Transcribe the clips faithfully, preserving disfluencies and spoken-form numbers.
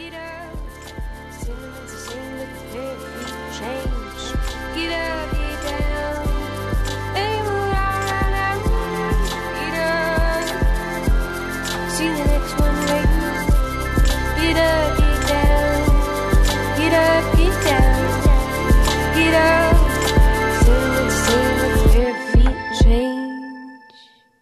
Get up, sing to sing with the feet change. Get up, get down, and move on and get up. See the next one ring. Get up, get down, get up, get down, get up. Sing to sing with the feet change.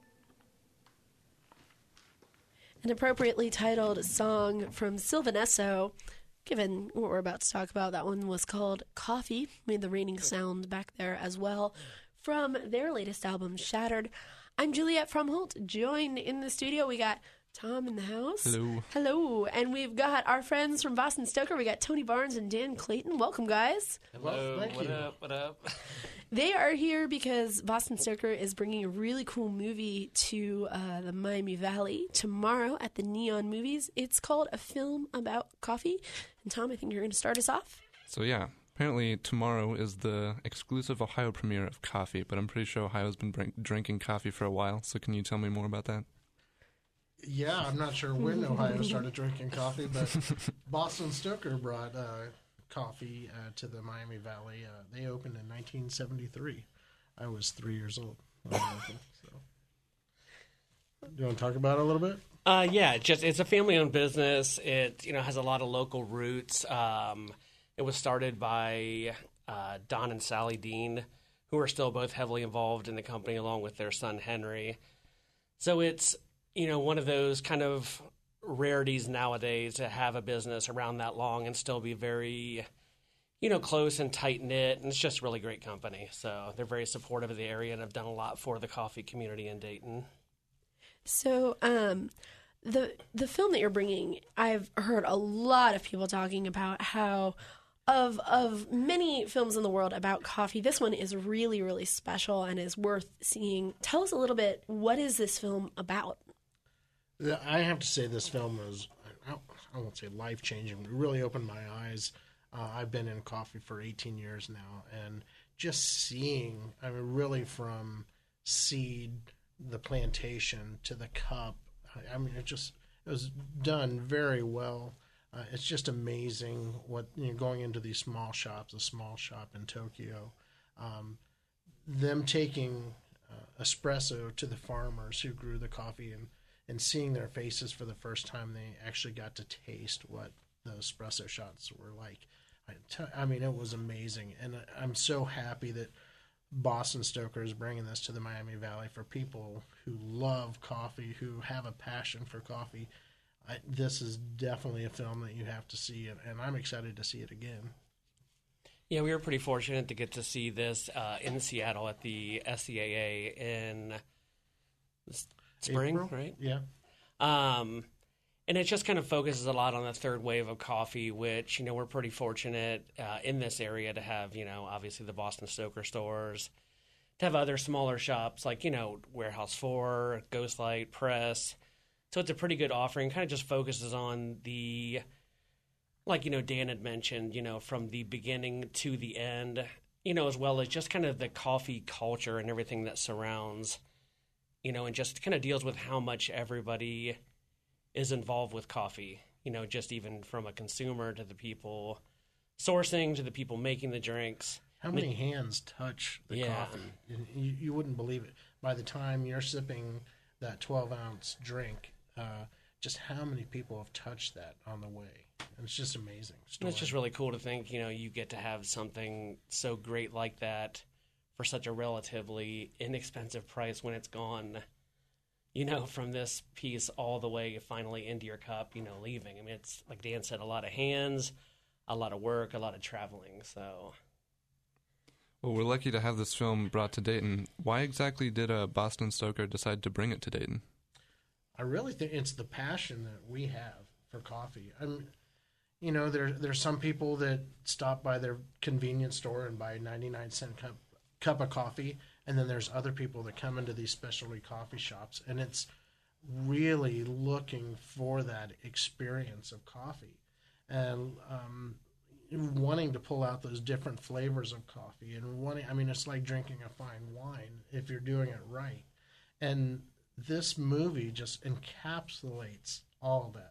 An appropriately titled song from Sylvanesso. Given what we're about to talk about, that one was called Coffee. Made the raining sound back there as well. From their latest album, Shattered. I'm Juliet from Holt. Joined in the studio, we got Tom in the house. Hello. Hello. And we've got our friends from Boston Stoker. We got Tony Barnes and Dan Clayton. Welcome, guys. Hello. Well, what you. up? What up? They are here because Boston Stoker is bringing a really cool movie to uh, the Miami Valley tomorrow at the Neon Movies. It's called A Film About Coffee. And Tom, I think you're going to start us off. So yeah, apparently tomorrow is the exclusive Ohio premiere of Coffee, but I'm pretty sure Ohio's been drink- drinking coffee for a while, so can you tell me more about that? Yeah, I'm not sure when Ohio started drinking coffee, but Boston Stoker brought uh, coffee uh, to the Miami Valley. Uh, they opened in nineteen seventy-three. I was three years old. when they opened, so. Do you want to talk about it a little bit? Uh, yeah, just it's a family-owned business. It you know has a lot of local roots. Um, it was started by uh, Don and Sally Dean, who are still both heavily involved in the company, along with their son Henry. So it's you know one of those kind of rarities nowadays to have a business around that long and still be very you know close and tight knit. And it's just really great company. So they're very supportive of the area and have done a lot for the coffee community in Dayton. So, um, the the film that you're bringing, I've heard a lot of people talking about how of of many films in the world about coffee, this one is really, really special and is worth seeing. Tell us a little bit, what is this film about? I have to say this film was, I won't say life-changing, but it really opened my eyes. Uh, I've been in coffee for eighteen years now, and just seeing, I mean, really from seed, the plantation to the cup. I mean, it just it was done very well. Uh, it's just amazing what you know going into these small shops, a small shop in Tokyo, um, them taking uh, espresso to the farmers who grew the coffee and, and seeing their faces for the first time. They actually got to taste what the espresso shots were like. I, t- I mean, it was amazing, and I'm so happy that Boston Stoker is bringing this to the Miami Valley for people who love coffee, who have a passion for coffee. I, this is definitely a film that you have to see, and, and I'm excited to see it again. Yeah, we were pretty fortunate to get to see this uh, in Seattle at the S C A A in spring, April? right? Yeah. Um, and it just kind of focuses a lot on the third wave of coffee, which, you know, we're pretty fortunate uh, in this area to have, you know, obviously the Boston Stoker stores, to have other smaller shops like, you know, Warehouse four, Ghostlight, Press. So it's a pretty good offering. Kind of just focuses on the, like, you know, Dan had mentioned, you know, from the beginning to the end, you know, as well as just kind of the coffee culture and everything that surrounds, you know, and just kind of deals with how much everybody is involved with coffee, you know, just even from a consumer to the people sourcing to the people making the drinks. How many hands touch the Yeah. coffee? You, you wouldn't believe it. By the time you're sipping that twelve-ounce drink, uh, just how many people have touched that on the way. And it's just amazing. And it's just really cool to think, you know, you get to have something so great like that for such a relatively inexpensive price when it's gone, you know, from this piece all the way finally into your cup, you know, leaving. I mean, it's, like Dan said, a lot of hands, a lot of work, a lot of traveling, so... Well, we're lucky to have this film brought to Dayton. Why exactly did uh, Boston Stoker decide to bring it to Dayton? I really think it's the passion that we have for coffee. I'm, you know, there there's some people that stop by their convenience store and buy a ninety-nine cent cup cup of coffee, and then there's other people that come into these specialty coffee shops, and it's really looking for that experience of coffee, and um, wanting to pull out those different flavors of coffee, and wanting, I mean, it's like drinking a fine wine if you're doing it right, and this movie just encapsulates all of that.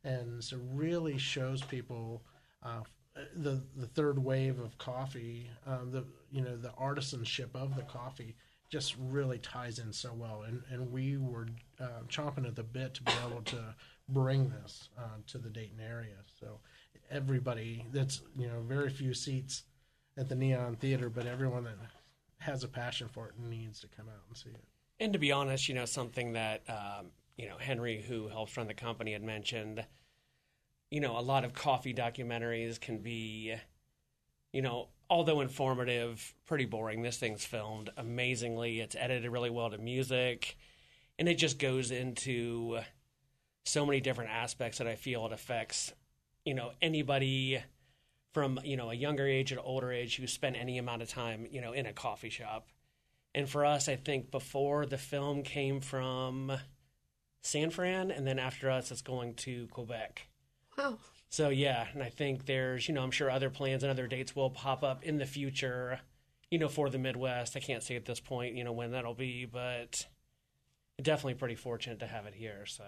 and so really shows people uh, the the third wave of coffee, um, the you know the artisanship of the coffee just really ties in so well, and and we were uh, chomping at the bit to be able to bring this uh, to the Dayton area. So everybody, that's you know very few seats at the Neon Theater, but everyone that has a passion for it needs to come out and see it. And to be honest, you know, something that, um, you know, Henry, who helps run the company, had mentioned, you know, a lot of coffee documentaries can be, you know, although informative, pretty boring. This thing's filmed amazingly. It's edited really well to music. And it just goes into so many different aspects that I feel it affects, you know, anybody from, you know, a younger age or older age who spent any amount of time, you know, in a coffee shop. And for us, I think before the film came from San Fran, and then after us, it's going to Quebec. Wow. So, yeah, and I think there's, you know, I'm sure other plans and other dates will pop up in the future, you know, for the Midwest. I can't say at this point, you know, when that'll be, but definitely pretty fortunate to have it here, so.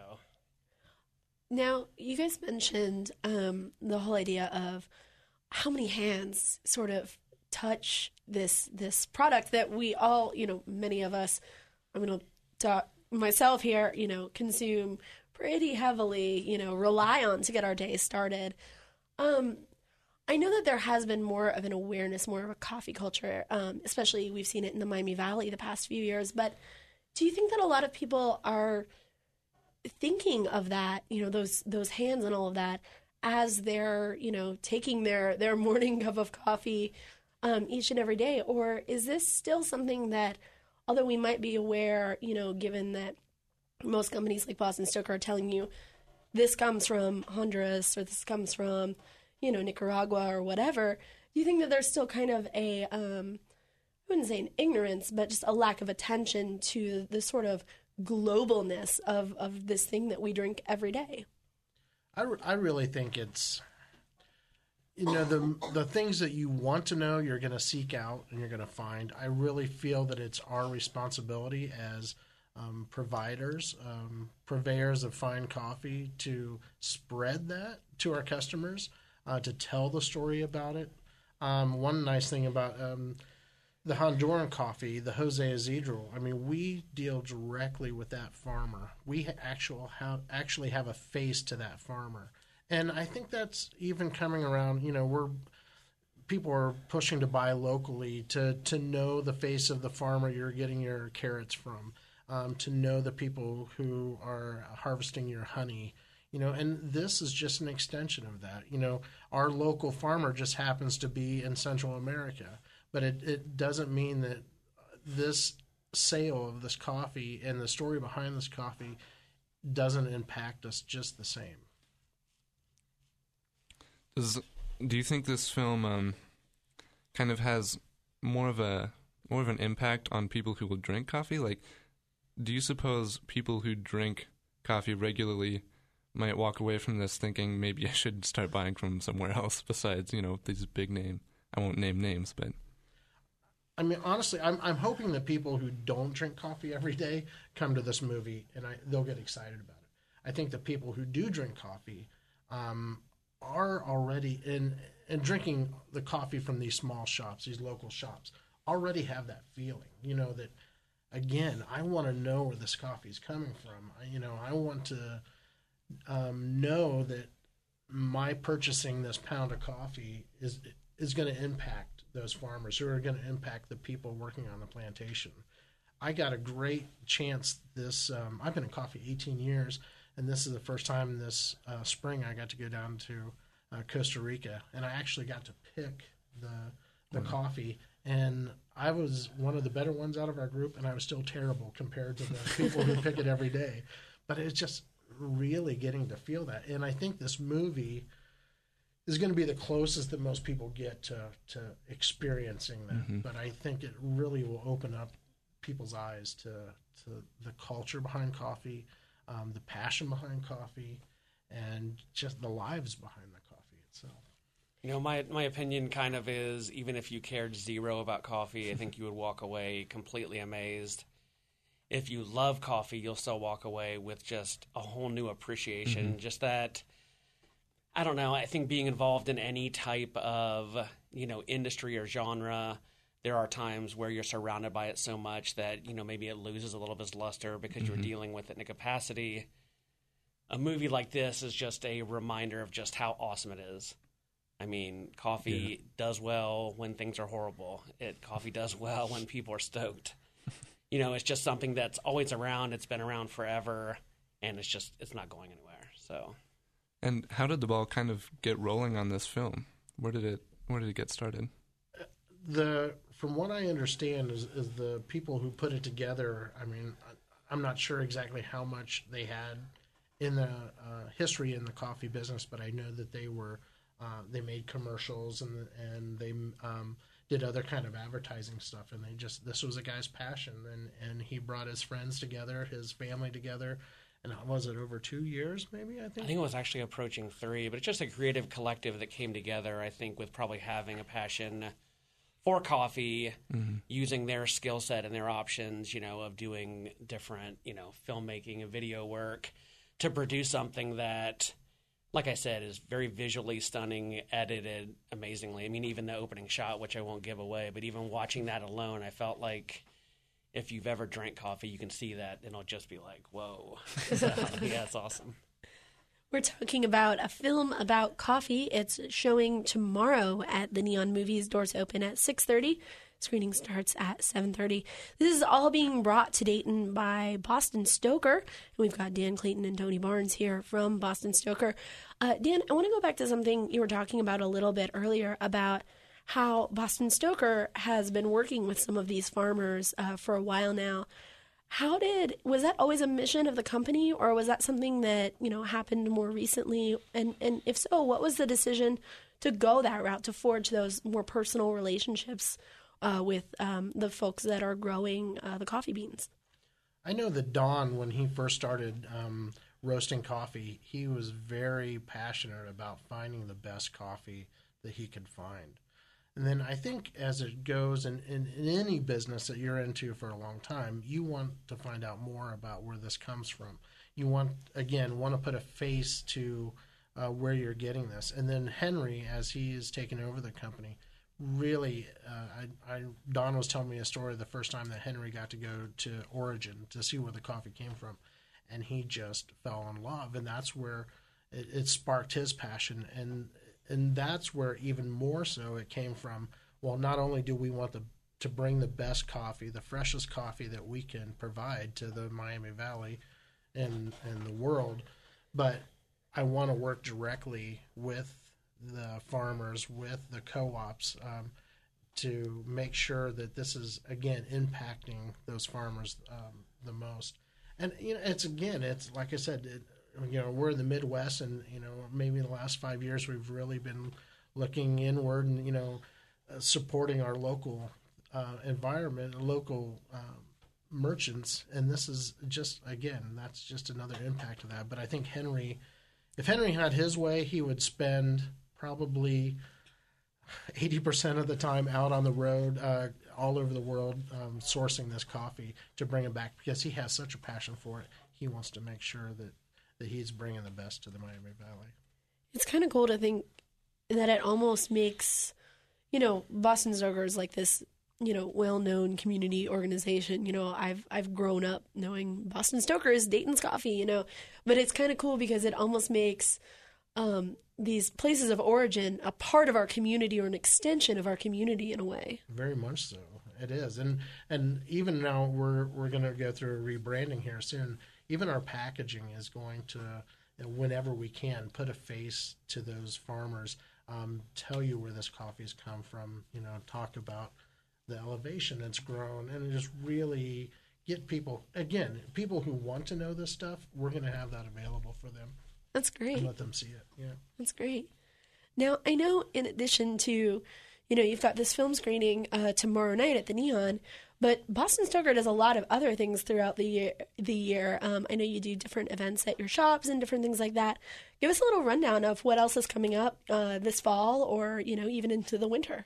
Now, you guys mentioned um, the whole idea of how many hands sort of touch this this product that we all, you know, many of us, I'm going to talk myself here, you know, consume pretty heavily, you know, rely on to get our day started. Um, I know that there has been more of an awareness, more of a coffee culture, um, especially we've seen it in the Miami Valley the past few years. But do you think that a lot of people are thinking of that, you know, those those hands and all of that as they're, you know, taking their, their morning cup of coffee um, each and every day? Or is this still something that, although we might be aware, you know, given that most companies like Boston Stoker are telling you this comes from Honduras or this comes from, you know, Nicaragua or whatever, do you think that there's still kind of a, um, I wouldn't say an ignorance, but just a lack of attention to the sort of globalness of, of this thing that we drink every day? I, re- I really think it's, you know, the the things that you want to know, you're going to seek out and you're going to find. I really feel that it's our responsibility as um, providers, um, purveyors of fine coffee, to spread that to our customers, uh, to tell the story about it. Um, one nice thing about um, the Honduran coffee, the Jose Isidro, I mean, we deal directly with that farmer. We ha- actual have, actually have a face to that farmer. And I think that's even coming around, you know, we're people are pushing to buy locally, to, to know the face of the farmer you're getting your carrots from, um, to know the people who are harvesting your honey, you know, and this is just an extension of that. You know, our local farmer just happens to be in Central America, but it, it doesn't mean that this sale of this coffee and the story behind this coffee doesn't impact us just the same. Does, do you think this film um, kind of has more of a more of an impact on people who will drink coffee? Like, do you suppose people who drink coffee regularly might walk away from this thinking maybe I should start buying from somewhere else besides, you know, these big name? I won't name names, but I mean, honestly, I'm I'm hoping that people who don't drink coffee every day come to this movie and I, they'll get excited about it. I think the people who do drink coffee um, are already in and drinking the coffee from these small shops, these local shops, already have that feeling. You know that, again, I want to know where this coffee is coming from. I, you know, I want to um, know that my purchasing this pound of coffee is is going to impact those farmers, who are going to impact the people working on the plantation. I got a great chance this, um, I've been in coffee eighteen years, and this is the first time this uh, spring I got to go down to uh, Costa Rica, and I actually got to pick the the mm-hmm. coffee, and I was one of the better ones out of our group, and I was still terrible compared to the people who pick it every day. But it's just really getting to feel that, and I think this movie is going to be the closest that most people get to, to experiencing that. Mm-hmm. But I think it really will open up people's eyes to, to the culture behind coffee, um, the passion behind coffee, and just the lives behind the coffee itself. You know, my my opinion kind of is, even if you cared zero about coffee, I think you would walk away completely amazed. If you love coffee, you'll still walk away with just a whole new appreciation. Mm-hmm. Just that I don't know. I think being involved in any type of, you know, industry or genre, there are times where you're surrounded by it so much that, you know, maybe it loses a little of its luster because mm-hmm. you're dealing with it in a capacity. A movie like this is just a reminder of just how awesome it is. I mean, coffee yeah. does well when things are horrible. It coffee does well when people are stoked. You know, it's just something that's always around. It's been around forever, and it's just it's not going anywhere. So. And how did the ball kind of get rolling on this film? Where did it Where did it get started? The from what I understand is, is the people who put it together. I mean, I'm not sure exactly how much they had in the uh, history in the coffee business, but I know that they were uh, they made commercials and and they um, did other kind of advertising stuff. And they just this was a guy's passion, and and he brought his friends together, his family together. And was it over two years, maybe, I think? I think it was actually approaching three, but it's just a creative collective that came together, I think, with probably having a passion for coffee, mm-hmm. using their skill set and their options, you know, of doing different, you know, filmmaking and video work to produce something that, like I said, is very visually stunning, edited amazingly. I mean, even the opening shot, which I won't give away, but even watching that alone, I felt like if you've ever drank coffee, you can see that, and it'll just be like, whoa. So, yeah, it's awesome. We're talking about a film about coffee. It's showing tomorrow at the Neon Movies. Doors open at six thirty. Screening starts at seven thirty. This is all being brought to Dayton by Boston Stoker. And we've got Dan Clayton and Tony Barnes here from Boston Stoker. Uh, Dan, I want to go back to something you were talking about a little bit earlier about how Boston Stoker has been working with some of these farmers uh, for a while now. How did, was that always a mission of the company, or was that something that, you know, happened more recently? And, and if so, what was the decision to go that route, to forge those more personal relationships uh, with um, the folks that are growing uh, the coffee beans? I know that Don, when he first started um, roasting coffee, he was very passionate about finding the best coffee that he could find. And then I think as it goes in, in, in any business that you're into for a long time, you want to find out more about where this comes from. You want, again, want to put a face to uh, where you're getting this. And then Henry, as he is taking over the company, really, uh, I, I, Don was telling me a story the first time that Henry got to go to Origin to see where the coffee came from. And he just fell in love. And that's where it, it sparked his passion. And And that's where even more so it came from, well, not only do we want the, to bring the best coffee, the freshest coffee that we can provide to the Miami Valley and, and the world, but I want to work directly with the farmers, with the co-ops, um, to make sure that this is, again, impacting those farmers um, the most. And, you know, it's, again, it's like I said, it, you know, we're in the Midwest, and, you know, maybe in the last five years we've really been looking inward and, you know, uh, supporting our local uh, environment, local um, merchants. And this is just, again, that's just another impact of that. But I think Henry, if Henry had his way, he would spend probably eighty percent of the time out on the road, uh, all over the world, um, sourcing this coffee to bring it back, because he has such a passion for it. He wants to make sure that that he's bringing the best to the Miami Valley. It's kind of cool to think that it almost makes, you know, Boston Stoker is like this, you know, well-known community organization. You know, I've I've grown up knowing Boston Stoker is Dayton's coffee, you know, but it's kind of cool because it almost makes um, these places of origin a part of our community, or an extension of our community in a way. Very much so. It is. And and even now we're we're going to go through a rebranding here soon. Even our packaging is going to, you know, whenever we can, put a face to those farmers, um, tell you where this coffee's come from, you know, talk about the elevation it's grown, and just really get people, again, people who want to know this stuff, we're going to have that available for them. That's great. And let them see it, yeah. That's great. Now, I know in addition to, you know, you've got this film screening uh, tomorrow night at the Neon, but Boston Stoker does a lot of other things throughout the year. The year. Um, I know you do different events at your shops and different things like that. Give us a little rundown of what else is coming up uh, this fall, or, you know, even into the winter.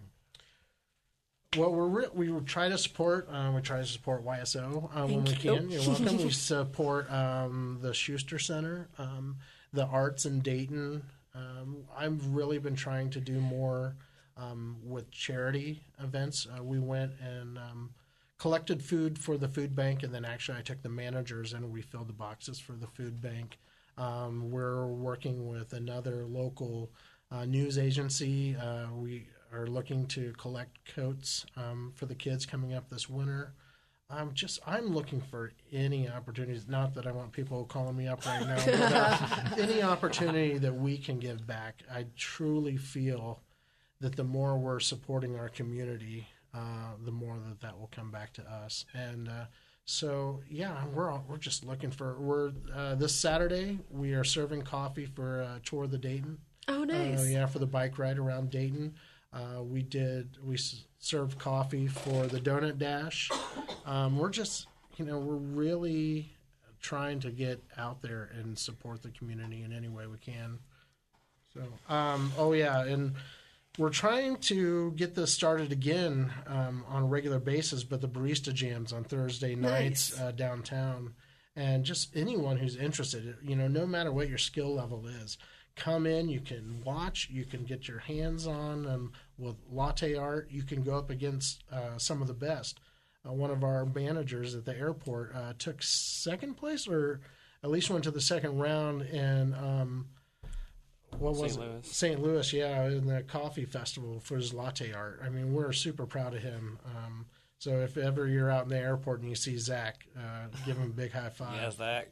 Well, we're re- we try to support uh, we try to support Y S O um, when we you. can. You're welcome. We support um, the Schuster Center, um, the Arts in Dayton, uh, Um, I've really been trying to do more um, with charity events. Uh, we went and um, collected food for the food bank, and then actually I took the managers and we filled the boxes for the food bank. Um, we're working with another local uh, news agency. Uh, we are looking to collect coats um, for the kids coming up this winter. I'm just I'm looking for any opportunities. Not that I want people calling me up right now, but uh, any opportunity that we can give back. I truly feel that the more we're supporting our community, uh, the more that that will come back to us. And uh, so, yeah, we're all, we're just looking for. We're uh, this Saturday we are serving coffee for a tour of the Dayton. Oh, nice. Uh, yeah, for the bike ride around Dayton. Uh, we did. We s- served coffee for the Donut Dash. Um, we're just, you know, we're really trying to get out there and support the community in any way we can. So, um, oh yeah, and we're trying to get this started again um, on a regular basis. But the barista jams on Thursday nights Nice. uh, downtown, and just anyone who's interested, you know, no matter what your skill level is. Come in, you can watch, you can get your hands on um, with latte art. You can go up against uh, some of the best. Uh, one of our managers at the airport uh, took second place, or at least went to the second round in um, what was Saint it? Louis. Saint Louis, yeah, in the coffee festival for his latte art. I mean, we're super proud of him. Um, so if ever you're out in the airport and you see Zach, uh, give him a big high five. Yeah, Zach.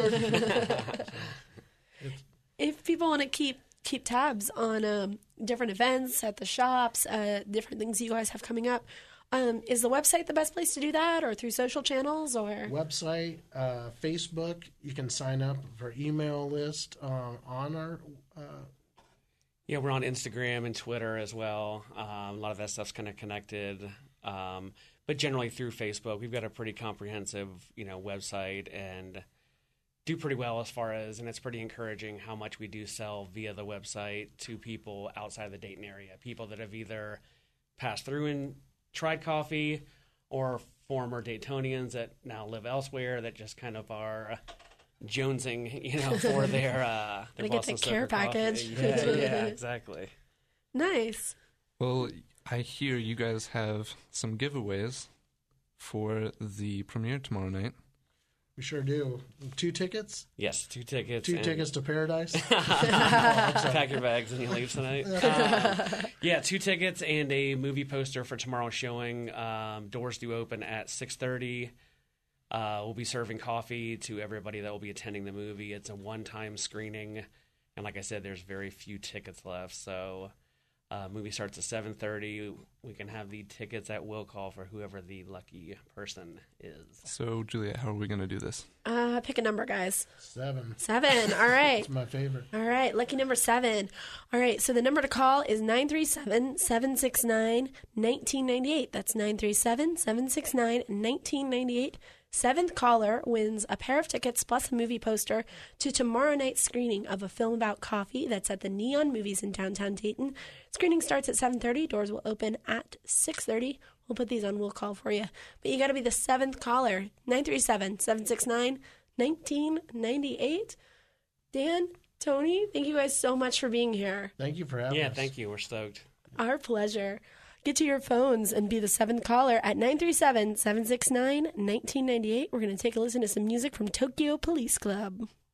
If people want to keep keep tabs on um, different events at the shops, uh, different things you guys have coming up, um, is the website the best place to do that, or through social channels, or? Website, uh, Facebook. You can sign up for email list uh, on our. Uh, Yeah, we're on Instagram and Twitter as well. Um, a lot of that stuff's kind of connected, um, but generally through Facebook. We've got a pretty comprehensive, you know, website and do pretty well as far as, and it's pretty encouraging how much we do sell via the website to people outside the Dayton area, people that have either passed through and tried coffee, or former Daytonians that now live elsewhere that just kind of are jonesing, you know, for their uh, their They get Boston the care Soaker coffee. package. Yeah, yeah, exactly. Nice. Well, I hear you guys have some giveaways for the premiere tomorrow night. we sure do. Two tickets. Yes, two tickets. Two and- tickets to Paradise. Pack your bags and you leave tonight. Um, yeah, two tickets and a movie poster for tomorrow's showing. Um, doors do open at six thirty. Uh, we'll be serving coffee to everybody that will be attending the movie. It's a one-time screening, and like I said, there's very few tickets left. So, uh, movie starts at seven thirty. We can have the tickets at will call for whoever the lucky person is. So, Juliet, how are we going to do this? Uh, pick a number, guys. Seven. Seven. All right. It's my favorite. All right, lucky number seven. All right, so the number to call is nine three seven, seven six nine, one nine nine eight. That's nine three seven, seven six nine, one nine nine eight. Seventh caller wins a pair of tickets plus a movie poster to tomorrow night's screening of a film about coffee that's at the Neon Movies in downtown Dayton. Screening starts at seven thirty. Doors will open at six thirty. We'll put these on Will Call for you. But you got to be the seventh caller. nine three seven, seven six nine, one nine nine eight. Dan, Tony, thank you guys so much for being here. Thank you for having Yeah, us. thank you. We're stoked. Our pleasure. Get to your phones and be the seventh caller at nine three seven, seven six nine, one nine nine eight. We're going to take a listen to some music from Tokyo Police Club.